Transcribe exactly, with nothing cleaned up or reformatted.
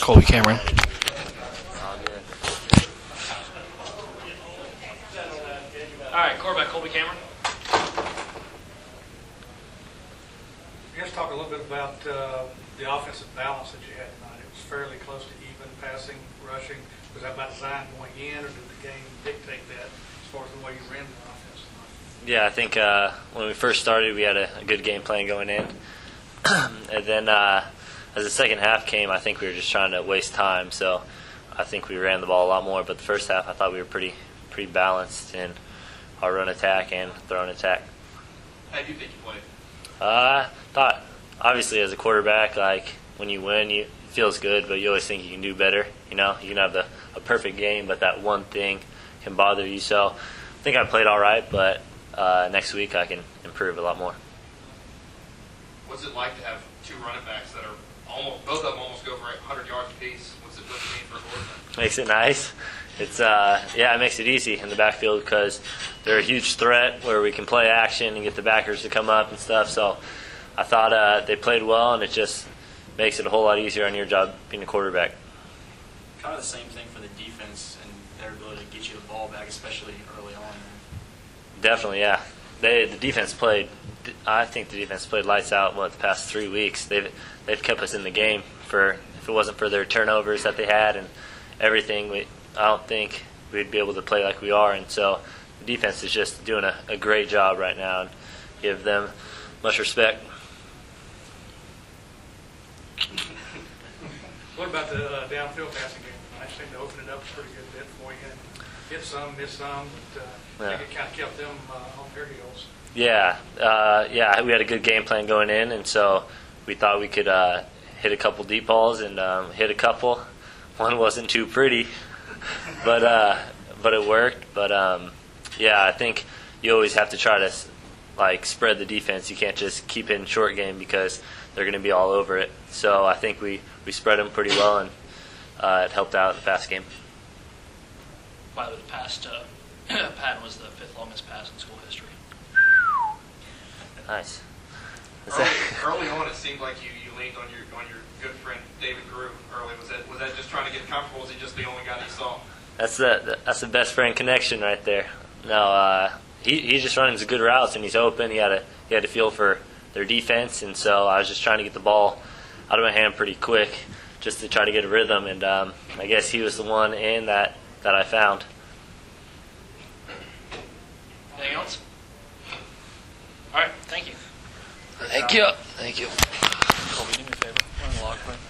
Colby Cameron. All right, quarterback Colby Cameron. You guys talk a little bit about uh, the offensive balance that you had tonight. It was fairly close to even passing, rushing. Was that by design going in, or did the game dictate that as far as the way you ran the offense tonight? Yeah, I think uh, when we first started, we had a, a good game plan going in. And then uh, as the second half came, I think we were just trying to waste time. So I think we ran the ball a lot more. But the first half, I thought we were pretty pretty balanced in our run attack and throwing attack. How do you think you played? Uh, thought obviously as a quarterback, like when you win, you, it feels good, but you always think you can do better. You know, you can have the, a perfect game, but that one thing can bother you. So I think I played all right, but uh, next week I can improve a lot more. What's it like to have two running backs that are almost both of them almost go for one hundred yards apiece? What's it, what's it mean for a quarterback? Makes it nice. It's uh, yeah, it makes it easy in the backfield because they're a huge threat where we can play action and get the backers to come up and stuff. So I thought uh, they played well, and it just makes it a whole lot easier on your job being a quarterback. Kind of the same thing for the defense and their ability to get you the ball back, especially early on. Definitely, yeah. They the defense played. I think the defense played lights out. What the past three weeks, they've they've kept us in the game. For if it wasn't for their turnovers that they had and everything, we I don't think we'd be able to play like we are. And so the defense is just doing a, a great job right now, and give them much respect. What about the uh, downfield passing game? I seemed to open it up a pretty good bit for you. Hit some, miss some, but uh, I think it kind of kept them uh, on their heels. Yeah, uh, yeah, we had a good game plan going in, and so we thought we could uh, hit a couple deep balls and um, hit a couple. One wasn't too pretty, but uh, but it worked. But um, yeah, I think you always have to try to like spread the defense. You can't just keep it in short game because they're going to be all over it. So I think we, we spread them pretty well, and uh, it helped out in the pass game. By the way, the past uh, Patton was the fifth longest pass in school history. Nice. Early, early on, it seemed like you, you leaned on your on your good friend David Grew early. Was that was that just trying to get comfortable? Was he just the only guy that you saw? That's the that's the best friend connection right there. No, uh, he he just runs good routes and he's open. He had a he had a feel for their defense, and so I was just trying to get the ball out of my hand pretty quick, just to try to get a rhythm. And um, I guess he was the one in that that I found. Anything else? All right, thank you. Thank you. Thank you. Colby, do me a favor. Run the log quick.